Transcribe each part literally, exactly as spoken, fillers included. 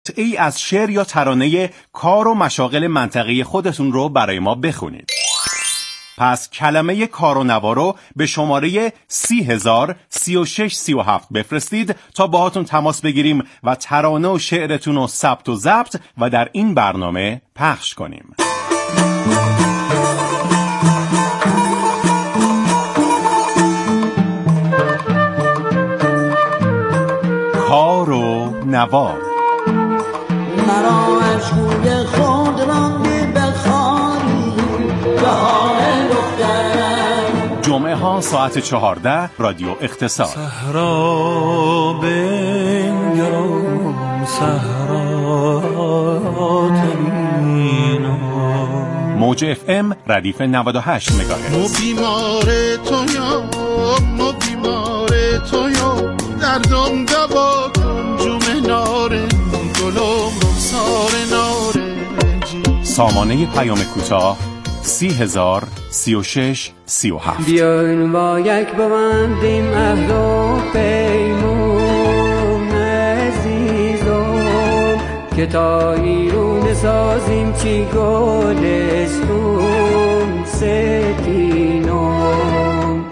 ای از شعر یا ترانه کار و مشاغل منطقه خودتون رو برای ما بخونید. پس کلمه کار و نوا رو به شماره سی هزار سی و شش سی و هفت بفرستید تا باهاتون تماس بگیریم و ترانه و شعرتون رو ثبت و ضبط و در این برنامه پخش کنیم. کار و نوا. مرا عشقوی خود راندی بخاری بهار دخترم. جمعه ها ساعت چهارده رادیو اقتصاد. صحرا بنگرم صحرا تبینم. موج اف ام ردیف نود و هشت مگاهرتز. مو بیمار تو یا مو بیمار تو یا دردم دوا کن جوم ناره گلم رخسار نارنجی. سامانه پیام کوتاه سی هزار سی و شش سی و هفت. بیاین با یک ببندیم عهد و پیمان عزیزم که تا ایرون سازیم چی گلستون ستینم.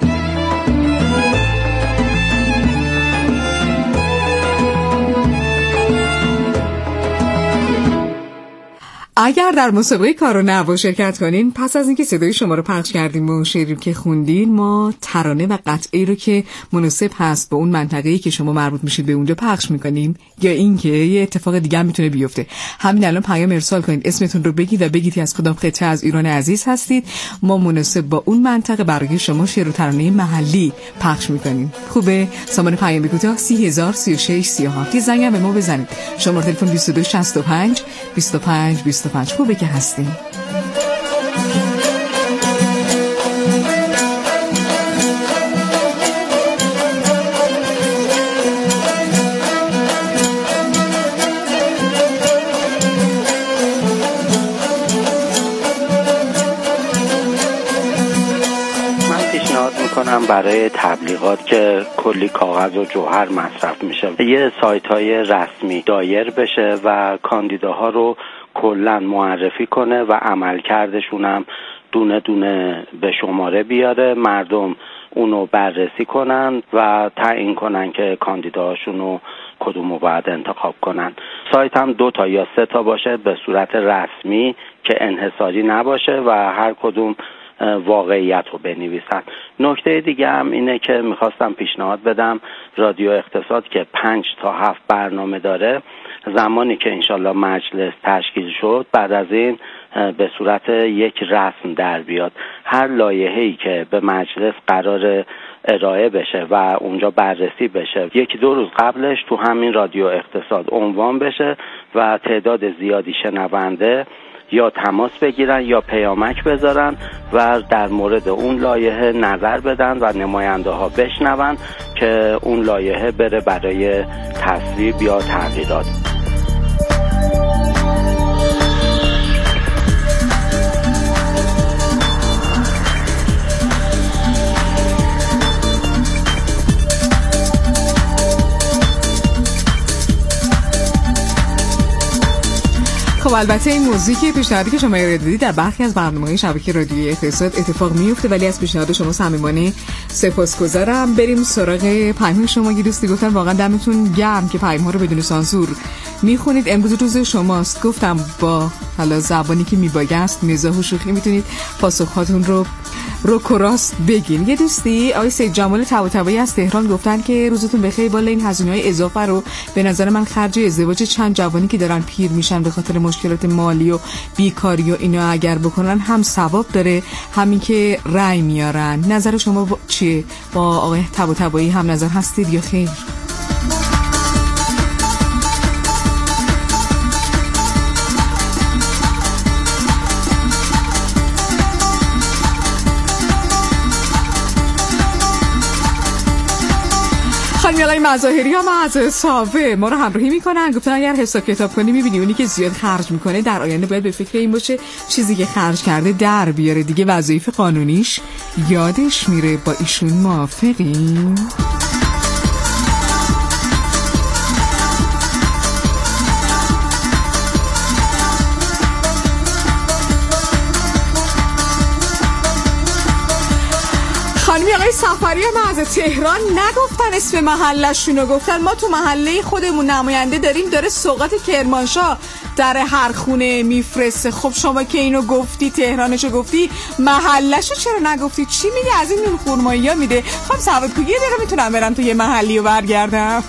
اگر در مسابقه کار و نوا شرکت کنین، پس از اینکه صدای شما رو پخش کردیم و شعری که خوندین، ما ترانه و قطعی رو که مناسب هست با اون منطقه‌ای که شما مربوط میشید به اونجا پخش میکنیم، یا اینکه یه اتفاق دیگه هم میتونه بیفته. همین الان پیام ارسال کنید، اسمتون رو بگید و بگید از کدام قطعه از ایران عزیز هستید. ما مناسب با اون منطقه برای شما شعر و ترانه محلی پخش میکنیم. خوبه؟ سامان پیام کوتاه سی هزار سی و شش سی و هفت. زنگ هم به ما بزنید. شماره تلفن بیست و دو شصت و پنج بیست و پنج بیست و پنج. خوبه که هستیم. برای تبلیغات که کلی کاغذ و جوهر مصرف میشه، یه سایت های رسمی دایر بشه و کاندیداها رو کلن معرفی کنه و عملکردشون هم دونه دونه به شماره بیاره، مردم اونو بررسی کنن و تعیین کنن که کاندیداهاشون رو کدومو باید انتخاب کنن. سایت هم دو تا یا سه تا باشه به صورت رسمی که انحصاری نباشه و هر کدوم واقعیت رو بنویسن. نکته دیگه هم اینه که میخواستم پیشنهاد بدم رادیو اقتصاد که پنج تا هفت برنامه داره، زمانی که انشالله مجلس تشکیل شد بعد از این به صورت یک رسم در بیاد، هر لایحه‌ای که به مجلس قرار ارائه بشه و اونجا بررسی بشه یکی دو روز قبلش تو همین رادیو اقتصاد عنوان بشه و تعداد زیادی شنونده یا تماس بگیرن یا پیامک بذارن و در مورد اون لایحه نظر بدن و نماینده ها بشنون که اون لایحه بره برای تصویب یا تغییرات. خب البته این موضوعی که پیشنهادی که شما ارائه دادید در برخی از برنامه‌های شبکه رادیویی اقتصاد اتفاق میفته، ولی از پیشنهاد شما صمیمانه سپاسگزارم. بریم سراغ پیام شما. یه دوستی گفتن واقعا دمتون گرم که پیام‌ها رو بدون سانسور میخونید. امروز روز شماست. گفتم با حالا زبانی که میبایست مزاح و شوخی میتونید پاسخهاتون رو رو کراست بگین. یه دوستی آقای سید جمال طباطبایی از تهران گفتن که روزتون بخیر. بالا این هزینه‌های اضافه رو به نظر من خرج ازدواج چند جوانی که دارن پیر میشن به خاطر مشکلات مالی و بیکاری و اینا اگر بکنن هم ثواب داره، همین که رأی میارن. نظر شما با چیه؟ با آقای طباطبایی هم نظر هستید یا خیر؟ خانمی آقای مظاهری هم از صافه ما رو همراهی میکنن. گفتن اگر حساب کتاب کنی میبینی اونی که زیاد خرج میکنه در آینده باید به فکر این باشه چیزی که خرج کرده در بیاره دیگه. وظایف قانونیش یادش میره. با ایشون موافقیم؟ جعفری هم از تهران نگفتن اسم محلشونو، گفتن ما تو محله خودمون نماینده داریم داره سوغات کرمانشاه در هر خونه میفرسته. خب شما که اینو گفتی تهرانشو گفتی محلشو چرا نگفتی؟ چی میگه از این نون خورمایی ها میده؟ خب سواد کوگی دقیقه میتونم برم تو یه محلی و برگردم.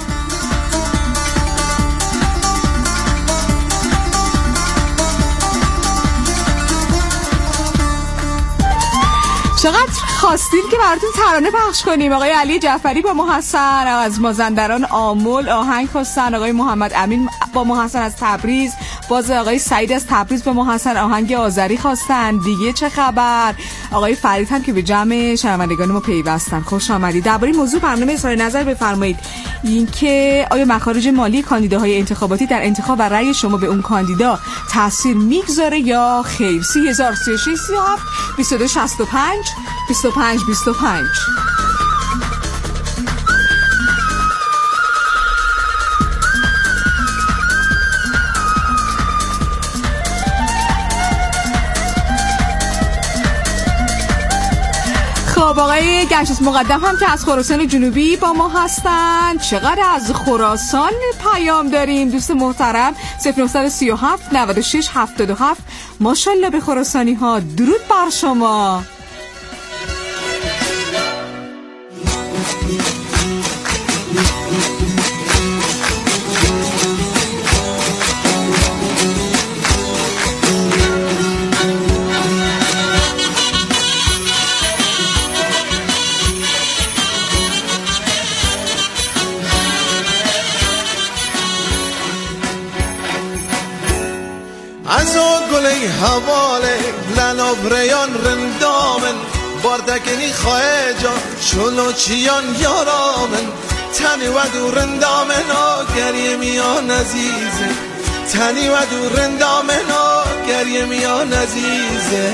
چقدر خواستین که براتون ترانه پخش کنیم. آقای علی جعفری با محسن از مازندران آمل آهنگ خواستن، آقای محمد امین با محسن از تبریز، باز آقای سعید از تبریز با محسن آهنگ آذری خواستن. دیگه چه خبر؟ آقای فرید هم که به جمع شنوندگان ما پیوستن. خوش آمدید. درباره موضوع برنامه اظهار نظر بفرمایید. اینکه آیا مخارج مالی کاندیداهای انتخاباتی در انتخاب و رأی شما به اون کاندیدا تاثیر میگذاره یا خیر؟ سی هزار سی و شش سی و هفت بیست و دو شصت و پنج بیست و پنج بیست و پنج. خب آقای گنجس مقدم هم که از خراسان جنوبی با ما هستن. چقدر از خراسان پیام داریم دوست محترم. صفر نه سه هفت نود و شش هفتاد و هفت. ماشاءالله به خراسانی ها. درود بر شما. از او گلی حواله لناب ریان رندامن باردکنی خواه جان چلو چیان یارامن تنی و دو رندامن آگریه میان عزیزه تنی و دو رندامن آگریه میان عزیزه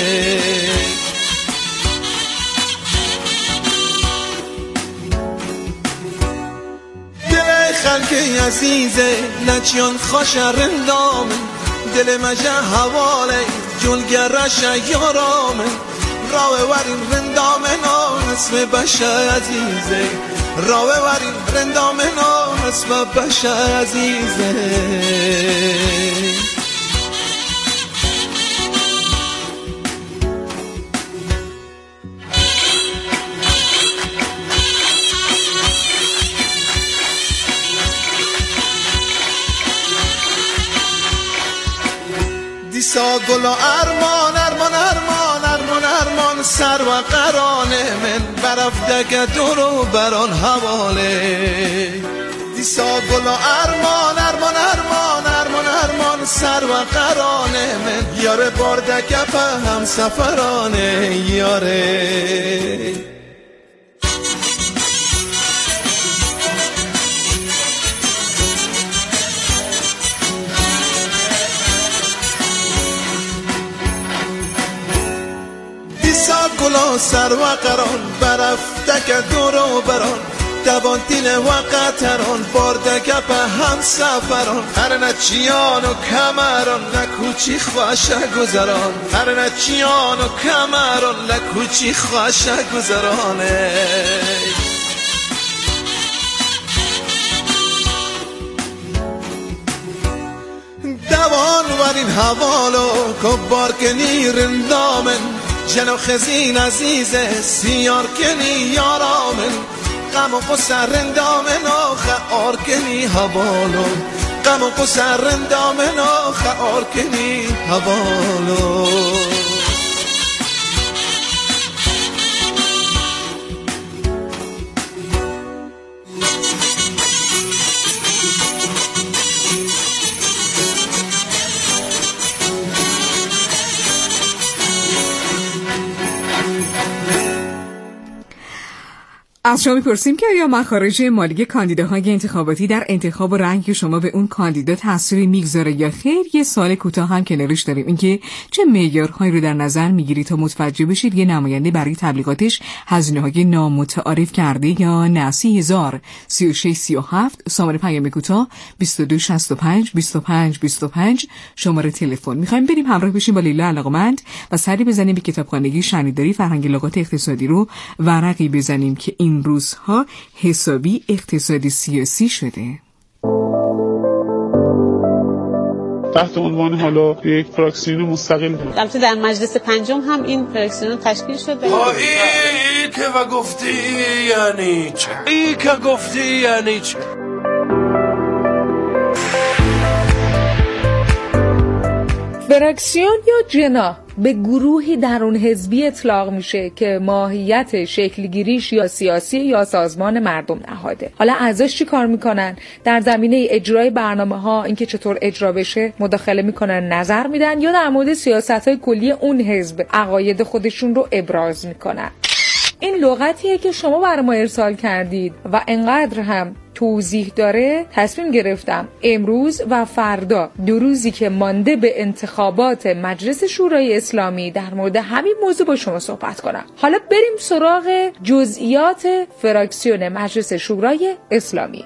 دل خلک عزیزه نچیان خوش رندامن دل مجه حواله جلگرش یارامه راوه ورین رندامه نا اسم بشه عزیزه راوه ورین رندامه نا اسم بشه عزیزه دیسا گل و ارمان ارمان ارمان ارمان ارمان سر و قرانه من برفته که دورو بران حواله دیسا گل و ارمان ارمان ارمان ارمان ارمان سر و قرانه من یاره برده که په هم سفرانه یاره گلا سر و قران برفته که دورو بران دوان دیل و قطران بارده که به هم سفران هر نچیان و کمران لکوچی خوشه گذران هر نچیان و کمران لکوچی خوشه گذرانه دوان ورین حوالو کبار کنی رندامن جنو خزین عزیزه سیار کنی یارامن غم و قصر رندامن آخه آر کنی حوالو غم و قصر رندامن آخه آر کنی حوالو از شما میپرسیم که آیا مخارج مالی کاندیداهای انتخاباتی در انتخاب و رنگ شما به اون کاندیدا تأثیری میگذاره یا خیر؟ یه سوال کوتاه هم کنارش داریم، اینکه چه معیارهایی رو در نظر میگیرید تا متوجه بشید یه نماینده برای تبلیغاتش هزینه‌های نامتعارف کرده یا نه؟ سی هزار سی و شش سی و هفت شماره پیام کوتاه بیست و دو شصت و پنج بیست و پنج بیست و پنج شماره تلفن. میخوایم بریم همراه بشیم با لیلا علاقمند و سری بزنیم به کتابخانگی شنیداری فرهنگ لغات اقتصادی رو ورقی بزنیم که این روزها حسابی اقتصادی سیاسی شده. تحت عنوان حالا یک فراکسیون مستقل بود. البته در مجلس پنجم هم این فراکسیون تشکیل شده. ای که و گفتی یعنی چه؟ ای که گفتی یعنی چه؟ فراکسیون یا جناح به گروهی درون حزبی اطلاق میشه که ماهیت شکلگیریش یا سیاسی یا سازمان مردم نهاده. حالا اعضاش چی کار میکنن؟ در زمینه اجرای برنامه ها، اینکه چطور اجرا بشه مداخله میکنن، نظر میدن یا در مورد سیاست‌های کلی اون حزب عقاید خودشون رو ابراز میکنن. این لغتیه که شما برای ما ارسال کردید و انقدر هم توضیح داره تصمیم گرفتم امروز و فردا دو روزی که مانده به انتخابات مجلس شورای اسلامی در مورد همین موضوع با شما صحبت کنم. حالا بریم سراغ جزئیات فراکسیون مجلس شورای اسلامی.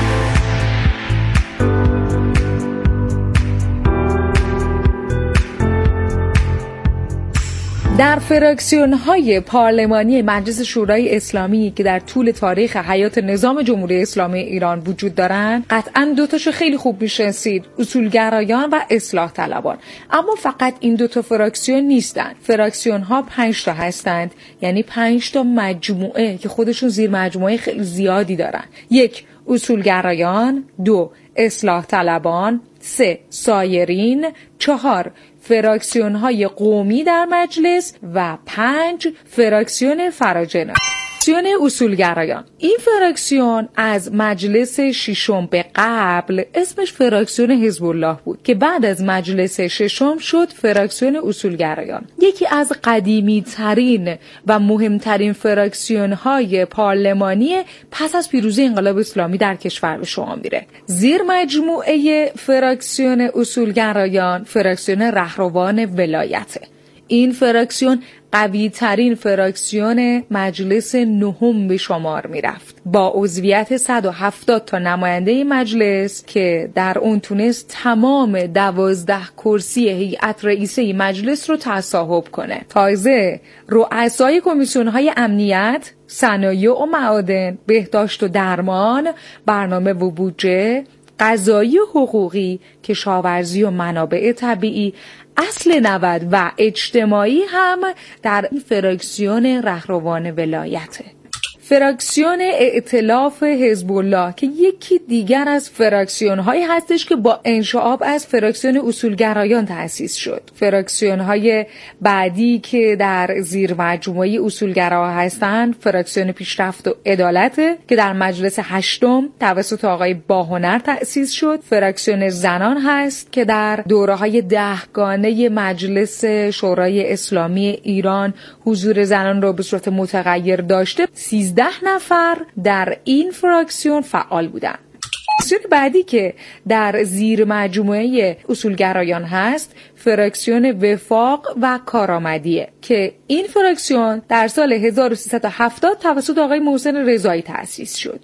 در فراکسیون‌های پارلمانی مجلس شورای اسلامی که در طول تاریخ حیات نظام جمهوری اسلامی ایران وجود دارند، قطعاً دو تاشو خیلی خوب میشناسید، اصولگرایان و اصلاح طلبان. اما فقط این دو تا فراکسیون نیستند. فراکسیون‌ها پنج تا هستند، یعنی پنج تا مجموعه که خودشون زیر مجموعه خیلی زیادی دارن. یک، اصولگرایان، دو، اصلاح طلبان، سه، سایرین، چهار، فراکسیون های قومی در مجلس و پنج، فراکسیون فراجناح. فراکسیون اصولگرایان، این فراکسیون از مجلس ششم به قبل اسمش فراکسیون حزب الله بود که بعد از مجلس ششم شد فراکسیون اصولگرایان. یکی از قدیمی ترین و مهمترین فراکسیون های پارلمانی پس از پیروزی انقلاب اسلامی در کشور به شما میره. زیر مجموعه فراکسیون اصولگرایان فراکسیون رهروان ولایته. این فراکسیون قوی ترین فراکسیون مجلس نهم به شمار می رفت با عضویت صد و هفتاد تا نماینده مجلس که در اون تونست تمام دوازده کرسی هیئت رئیسه مجلس رو تصاحب کنه. تازه رؤسای کمیسیون های امنیت، صنایع و معادن، بهداشت و درمان، برنامه و بودجه، قضایی و حقوقی، کشاورزی و منابع طبیعی، اصل نود و اجتماعی هم در این فراکسیون رهروان ولایته. فراکسیون ائتلاف حزب الله که یکی دیگر از فراکسیون هایی هستش که با انشعاب از فراکسیون اصولگرایان تأسیس شد. فراکسیون های بعدی که در زیر مجموعه اصولگراها هستند فراکسیون پیشرفت و عدالت که در مجلس هشتم توسط آقای باهنر تأسیس شد. فراکسیون زنان هست که در دوره های دهگانه مجلس شورای اسلامی ایران حضور زنان را به صورت متغیر داشته. سیزده نفر در این فراکسیون فعال بودند. فراکسیون بعدی که در زیر مجموعه اصولگرایان هست فراکسیون وفاق و کارآمدیه که این فراکسیون در سال هزار و سیصد و هفتاد توسط آقای محسن رضایی تأسیس شد.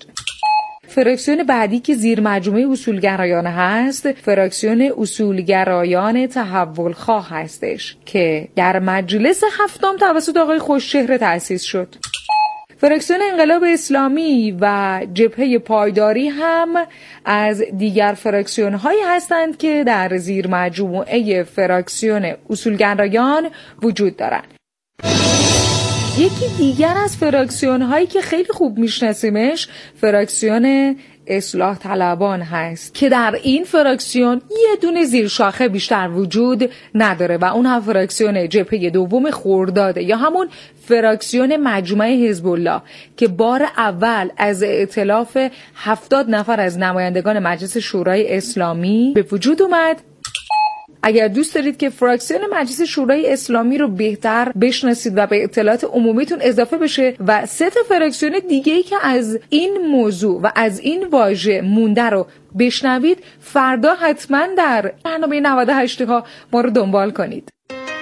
فراکسیون بعدی که زیر مجموعه اصولگرایان هست فراکسیون اصولگرایان تحول خواه هستش که در مجلس هفتم توسط آقای خوشچهره تأسیس شد. فراکسیون انقلاب اسلامی و جبهه پایداری هم از دیگر فراکسیون هایی هستند که در زیر مجموعه فراکسیون اصولگرایان وجود دارند. یکی دیگر از فراکسیون هایی که خیلی خوب میشناسیمش فراکسیون اصلاح طلبان هست که در این فراکسیون یه دونه زیر شاخه بیشتر وجود نداره و اون هم فراکسیون جبهه دوم خرداده یا همون فراکسیون مجمع حزب الله که بار اول از ائتلاف هفتاد نفر از نمایندگان مجلس شورای اسلامی به وجود اومد اگر دوست دارید که فراکسیون مجلس شورای اسلامی رو بهتر بشناسید و به اطلاعات عمومیتون اضافه بشه و سه تا فراکسیون دیگه‌ای که از این موضوع و از این واژه مونده رو بشنوید، فردا حتما در برنامه نود و هشت ها ما رو دنبال کنید.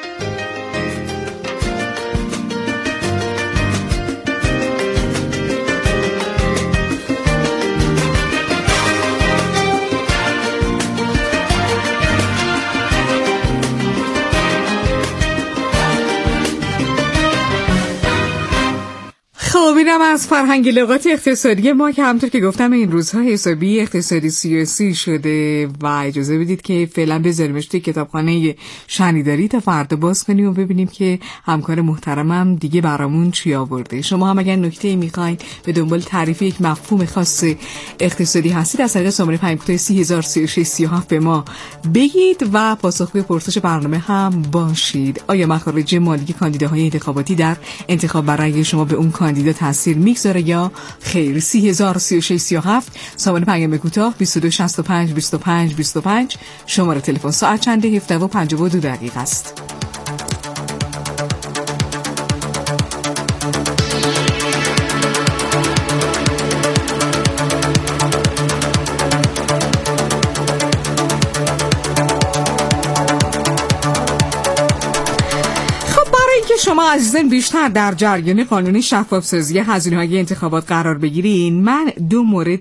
خب اینم از فرهنگ لغات اقتصادی ما که همونطور که گفتم این روزها حسابی اقتصادی سیاسی شده و اجازه بدید که فعلا بذاریمش توی کتابخانه شنیداری تا فردا باز کنیم و ببینیم که همکار محترمم دیگه برامون چی آورده. شما هم اگر نکته‌ای میخواین به دنبال تعریف یک مفهوم خاص اقتصادی هستید از طریق شماره پیام کوتاه سی هزار سی و شش سی و هفت به ما بگید و پاسخگوی پرسش برنامه هم باشید. آیا مخارج مالی کاندیداهای انتخاباتی در انتخاب برای شما به اون کاندیدا تاثیر میگذاره یا خیر؟ سی هزار سی و شش سی و هفت شماره پیام کوتاه بیست و دو شصت و پنج بیست و پنج بیست و پنج. شماره تلفن ساعت چنده هفده و پنجاه و دو دقیقه است. شما عزیزان بیشتر در جریان قانون شفاف‌سازی هزینه‌های انتخابات قرار بگیرین، من دو مورد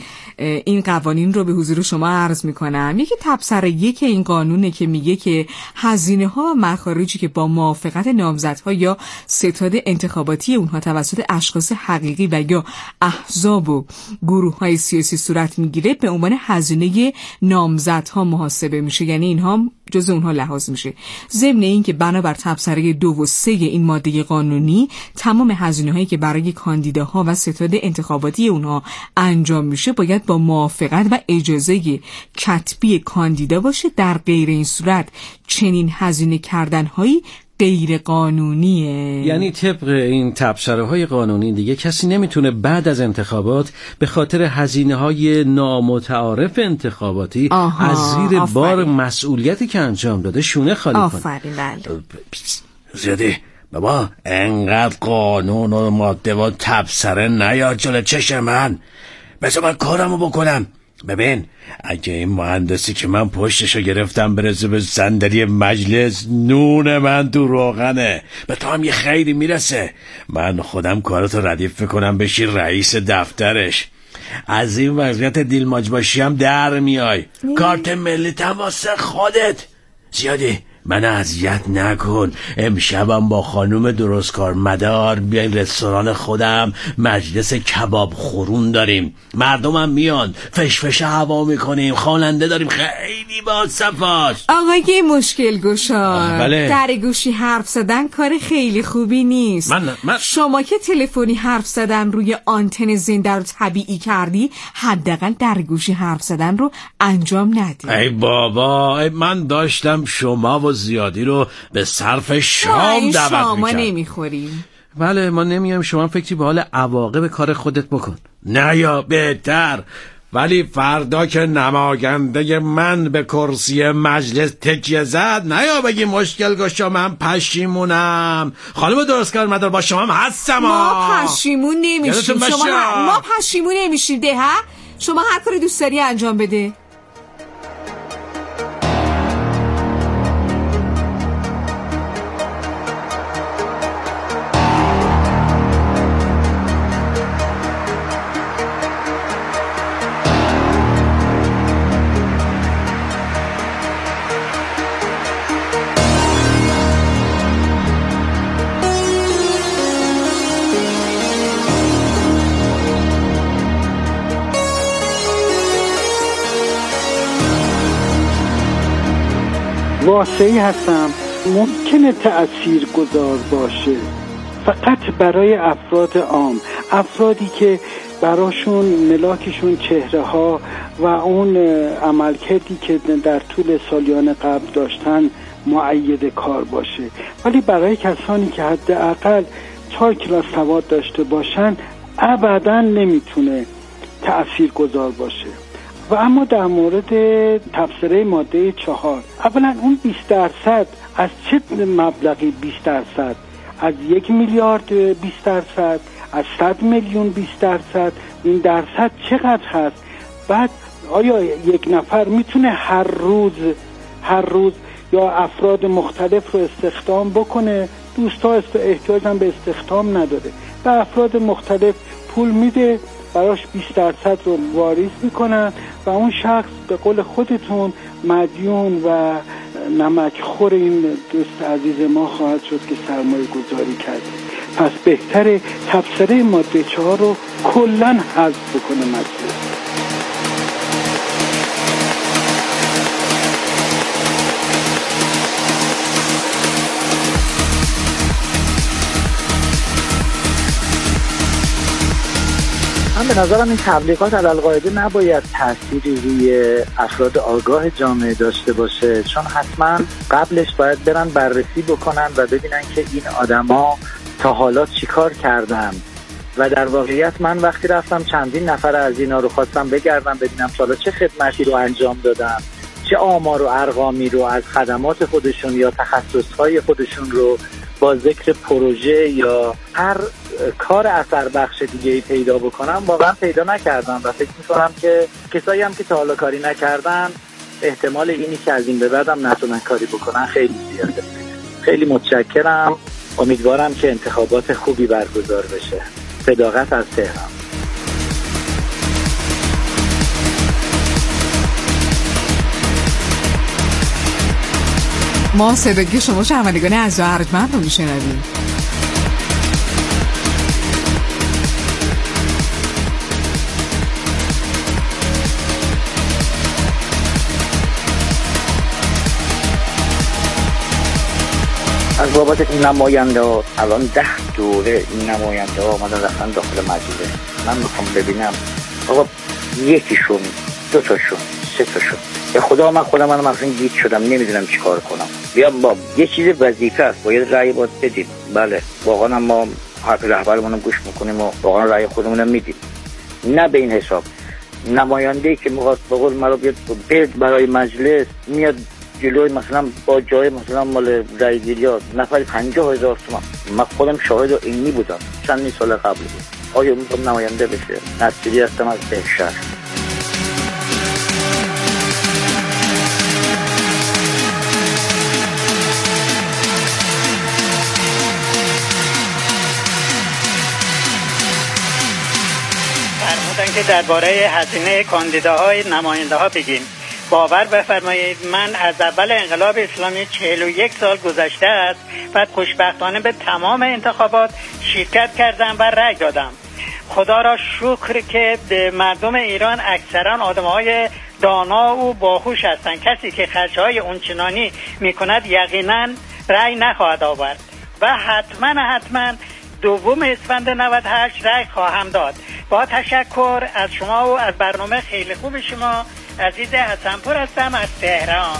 این قوانین رو به حضور شما عرض می‌کنم. یکی تبصره یک این قانونه که میگه که هزینه‌ها و مخارجی که با موافقت نامزدها یا ستاد انتخاباتی اونها توسط اشخاص حقیقی و یا احزاب و گروه‌های سیاسی صورت میگیره به عنوان هزینه نامزدها محاسبه میشه، یعنی اینها جزء اونها لحاظ میشه. ضمن این که بنابر تبصره دو و سه این ماده قانونی تمام هزینه‌هایی که برای کاندیداها و ستاد انتخاباتی اونها انجام میشه باید با موافقت و اجازه کتبی کاندیدا باشه. در غیر این صورت چنین هزینه کردن‌هایی غیر قانونیه. یعنی طبق این تبصره‌های قانونی دیگه کسی نمیتونه بعد از انتخابات به خاطر هزینه‌های نامتعارف انتخاباتی آها، از زیر آفرین. بار مسئولیتی که انجام داده شونه خالی کنه. آفرین بله. زیادی بابا انقدر قانون و ماده و تبصره نیاد جلو چشم من، بذار من کارمو بکنم. ببین اگه این مهندسی که من پشتشو گرفتم برسه به صندلی مجلس، نون من تو روغنه، به تو هم یه خیری میرسه. من خودم کاراتو ردیف میکنم بشی رئیس دفترش. از این وضعیت دیلماج باشی هم در میای. کارت ملی واسه خودت. زیادی من اذیت نکن. امشبم با خانوم درستکار مدار بیاین رستوران خودم، مجلس کباب خورون داریم، مردمم میان، فشفشه هوا میکنیم، خواننده داریم، خیلی با صفاست. آقای مشکل گشار بله. در گوشی حرف زدن کار خیلی خوبی نیست. من, من... شما که تلفنی حرف زدن روی آنتن زنده رو طبیعی کردی، حداقل در گوشی حرف زدن رو انجام ندی. ای بابا ای من داشتم شما و زیادی رو به صرف شام دعوت میکنم. شما نمیخوریم. بله ما نمیایم، شما فکری به حال عواقب کار خودت بکن. نه یا بهتر، ولی فردا که نماینده من به کرسی مجلس تکیه زد، نه یا بگی مشکل گشا من پشیمونم. خانم درستکار مدار با شما هم هستم. ما پشیمون نمیشیم. شما ه... ما پشیمون نمیشیم ده ها. شما هر کاری دوست داری انجام بده. واسعی هستم. ممکنه تأثیر گذار باشه فقط برای افراد عام، افرادی که براشون ملاکشون چهره ها و اون عملکردی که در طول سالیان قبل داشتن مؤید کار باشه. ولی برای کسانی که حداقل چهار کلاس سواد داشته باشن ابداً نمیتونه تأثیر گذار باشه. و اما در مورد تبصره ماده چهار، اولا اون بیست درصد از چه مبلغی بیست درصد؟ از یک میلیارد بیست درصد، از صد میلیون بیست درصد، این درصد چقدر هست؟ بعد آیا یک نفر میتونه هر روز هر روز یا افراد مختلف رو استخدام بکنه؟ دوستا احتیاج هم به استخدام نداره، به افراد مختلف پول میده، براش بیست درصد رو واریز میکنن و اون شخص به قول خودتون مدیون و نمکخور این دوست عزیز ما خواهد شد که سرمایه گذاری کرده. پس بهتره تبصره ماده چهار رو کلن حذف بکنه مجلس. من به نظرم این تبلیغات علی‌القاعده نباید تأثیری روی افراد آگاه جامعه داشته باشه، چون حتما قبلش باید برن بررسی بکنن و ببینن که این آدما تا حالا چیکار کردن. و در واقعیت من وقتی رفتم چندین نفر از اینا رو خواستم بگردم ببینم تا حالا چه خدمتی رو انجام دادن، چه آمار و ارقامی رو از خدمات خودشون یا تخصصهای خودشون رو با ذکر پروژه یا هر کار اثر بخش دیگه پیدا بکنم، واقعا پیدا نکردم و فکر میکنم که کسایی هم که تا حالا کاری نکردن احتمال اینی که از این به بعدم نتونن کاری بکنن خیلی زیاده. خیلی متشکرم، امیدوارم که انتخابات خوبی برگزار بشه. صداقت از تهران. ما صداگی شما شنوندگان از ارجمند رو میشنویم. از بابت این نماینده ها الان ده دوره این نماینده ها آمدن رفتن داخل مجلس. من میخوام ببینم آقا یکیشون، دو تاشون، سه تاشون، به خدا من خودم من مثلا گیج شدم نمیدونم چی کار کنم. بیام با یه چیز وظیفه است، باید رأی باید بدیم. بله واقعا ما حرف رهبرمون رو گوش میکنیم و واقعا رأی خودمون رو میدیم. نه به این حساب نماینده‌ای که میخواد به قول مرا بیاد برای مجلس میاد جلوی مثلا با جای مثلا مال رایگیری ها نفر پنجاه هزار تومان. من خودم شاهد و اینی بودم چند سال قبل بود. آیا میتونم نماینده بشه؟ نصیری هستم از بهشهر. فرمودن که درباره هزینه کاندیداهای نماینده ها بگیم. باور بفرمایید من از اول انقلاب اسلامی چهل و یک سال گذشته است و خوشبختانه به تمام انتخابات شرکت کردم و رأی دادم. خدا را شکر که مردم ایران اکثرا آدم‌های دانا و باهوش هستند. کسی که خرج‌های اونچنانی می‌کند یقینا رأی نخواهد آورد و حتما حتما دوم اسفند نود و هشت رأی خواهم داد. با تشکر از شما و از برنامه خیلی خوب شما. عزیز حسنپور هستم از تهران.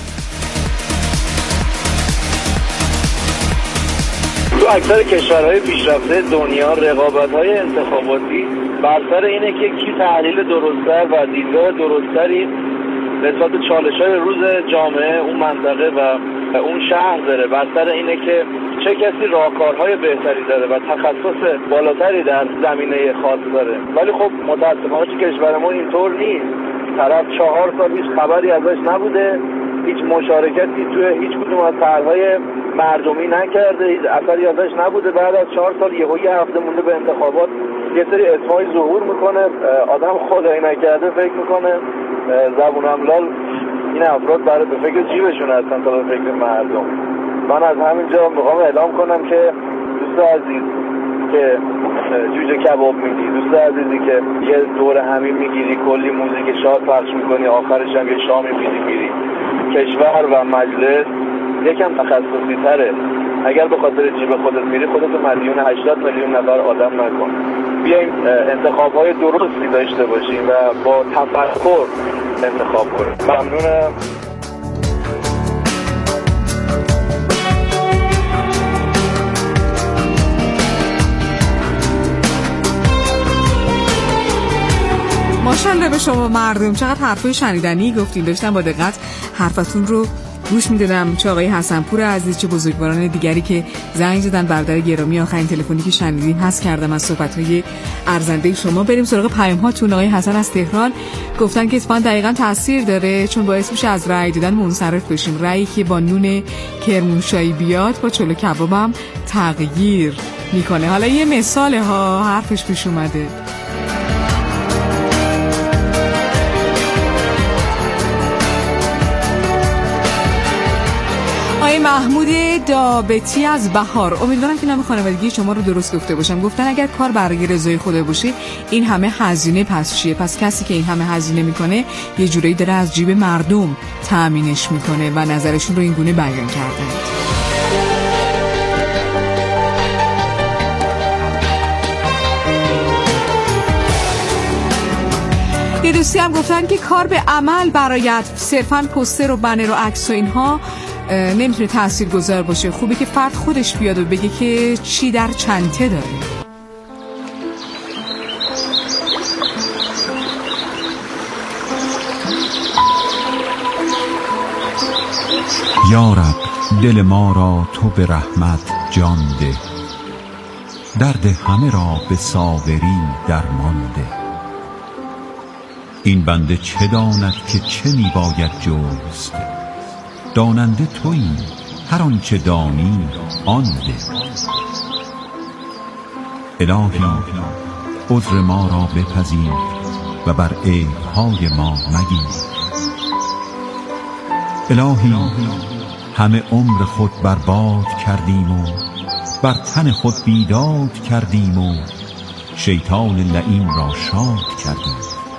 تو اکثر کشورهای پیشرفته دنیا رقابت‌های انتخاباتی بر سر اینه که کی تحلیل درست‌تر و دیدگاه درست‌تری نسبت به چالش‌های روز جامعه اون منطقه و اون شهر داره، بر سر اینه که چه کسی راهکارهای بهتری داره و تخصص بالاتری در زمینه خاص داره. ولی خب متأسفانه تو کشورمون اینطور نیست. طرف چهار سال هیچ خبری ازش نبوده، هیچ مشارکتی توی هیچ کدوم از طرح‌های مردمی نکرده، هیچ اثری ازش نبوده. بعد از چهار سال یهو یه هفته مونده به انتخابات یه سری اسمای ظهور میکنه. آدم خدایی نکرده فکر میکنه زبونم لال این افراد برای به فکر جیبشون هستن تا به فکر مردم. من از همینجا میخوام اعلام کنم که دوست عزیز که جوجه کباب میگی، دوست عزیزی که یه دور همین میگیری، کلی موزیک شاد پخش میکنی، آخرش هم یه شامی میدی میری، کشور و مجلس یکم تخصصی تره. اگر به خاطر جیب خودت میری خودت مدیون هشتاد میلیون نفر آدم نکن. بیایم انتخاب‌های درستی داشته باشیم و با تفکر انتخاب کنیم. ممنونم. ماشاءالله به شما مردم، چقدر حرفای شنیدنی گفتین. داشتم با دقت حرفتون رو گوش میدادم. چه آقای حسنپور عزیز، چه بزرگواران دیگری که زنگ زدن. برادر گرامی، آخرین تلفنی که شنیدین حس کردم از صحبت‌های ارزنده شما. بریم سراغ پیام‌هاتون. آقای حسن از تهران گفتن که اسپان دقیقاً تاثیر داره، چون باعث میشه از رأی دادن منصرف بشیم. رأیی که با نون کرمانشاهی بیاد با چلو کبابم تغییر میکنه. حالا یه مثال ها حرفش پیش اومده. آقای محمود دابتی از بهار، امیدوارم که نام خانوادگی شما رو درست گفته باشم. گفتن اگر کار برای رضای خدا باشه این همه هزینه پس چیه؟ پس کسی که این همه هزینه میکنه یه جورایی داره از جیب مردم تأمینش میکنه و نظرشون رو این گونه بیان کردن. یه دوستی هم گفتن که کار به عمل برایت، صرفاً پوستر و بنر و عکس و اینها نمیتونه تأثیر گذار باشه. خوبه که فرد خودش بیاد و بگه که چی در چنته داره. یا رب دل ما را تو به رحمت جان ده، درد همه را به صابری درمان ده. این بنده چه داند که چه می باید جست، داننده تویی هر آنچه دانی آن ده. الهی عذر ما را بپذیر و بر عیب‌های ما مگیر. الهی همه عمر خود برباد کردیم و بر تن خود بیداد کردیم و شیطان لعین را شاد کردیم.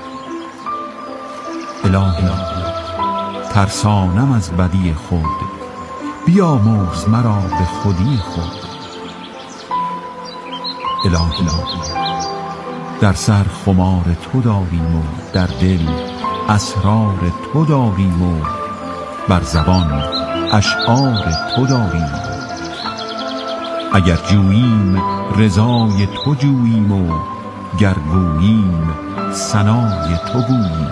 الهی ترسانم از بدی خود، بیامرز مرا به خودی خود. الهی در سر خمار تو داریم و در دل اسرار تو داریم و بر زبان اشعار تو داریم. اگر جوییم رضای تو جوییم و گر گوییم ثنای تو گوییم.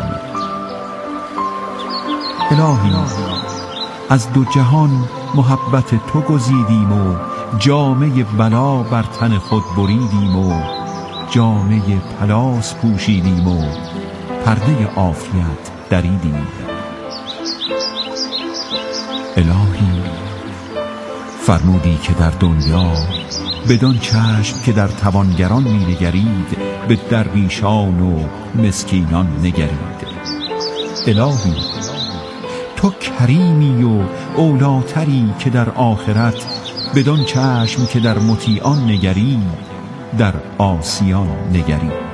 الهی از دو جهان محبت تو گزیدیم و جامه بلا بر تن خود بریدیم و جامه پلاس پوشیدیم و پرده عافیت دریدیم. الهی فرمودی که در دنیا بدان چشم که در توانگران می نگرید به درویشان و مسکینان نگرید. الهی تو کریمی و اولاتری که در آخرت بدان چشم که در مطیعان نگرید در عاصیان نگرید.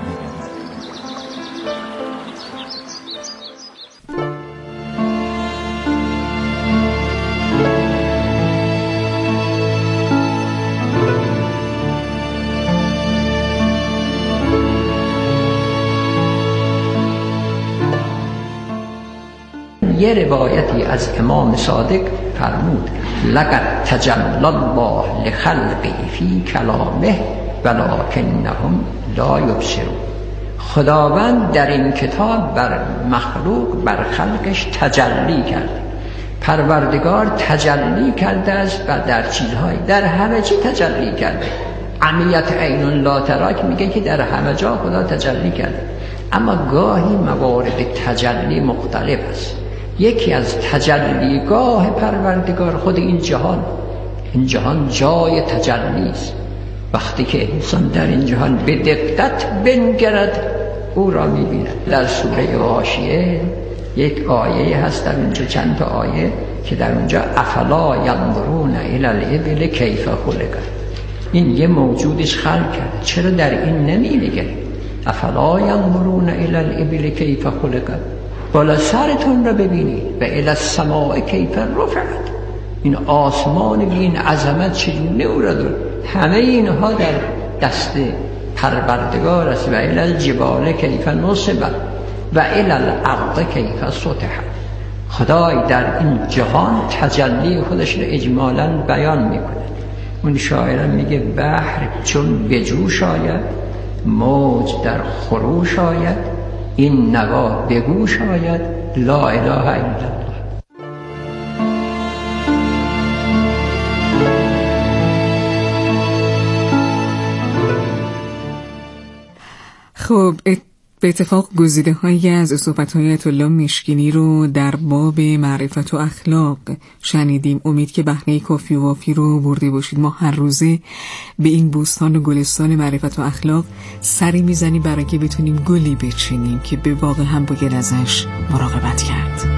یه روایتی از امام صادق فرمود لقد تجلی الله لخلقه فی کلامه ولکنهم لا یبصرون. خداوند در این کتاب بر مخلوق بر خلقش تجلی کرده. پروردگار تجلی کرده است و در چیزهای در همه چی تجلی کرده. عمیت عین لا تراک میگه که در همه جا خدا تجلی کرده، اما گاهی موارد تجلی مختلف است. یکی از تجلیگاه پروردگار خود این جهان. این جهان جای تجلی است. وقتی که انسان در این جهان به دقت بنگرد او را می‌بیند. در سوره غاشیه یک آیه هست، در اونجا چند تا آیه که در اونجا افلا ینظرون الی الابل کیف خلقت. این یه موجودش خلق کرده، چرا در این نمی‌نگرید؟ افلا ینظرون الی الابل کیف خلقت. بالا سرتون را ببینید و الی السماء کیف رفعت. این آسمان بی این عظمت چگونه او را داره. همه اینها در دست پروردگار است. و الی الجبال کیف نصبت و الی الارض کیف سطحت. خدای در این جهان تجلی خودش را اجمالا بیان میکنه. اون شاعرم میگه بحر چون به جوش آید، موج در خروش آید، این نوا به گوش آید لا اله الا الله. خب به اتفاق گزیده هایی از صحبت‌های آیت الله مشکینی رو در باب معرفت و اخلاق شنیدیم. امید که بهره کافی و وافی رو برده باشید. ما هر روزه به این بوستان و گلستان معرفت و اخلاق سری میزنیم برای که بتونیم گلی بچینیم که به واقع هم باید ازش مراقبت کرد.